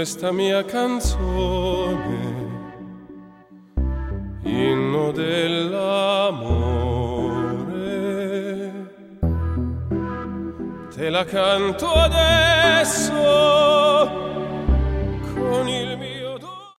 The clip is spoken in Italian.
questa mia canzone, inno dell'amore, te la canto adesso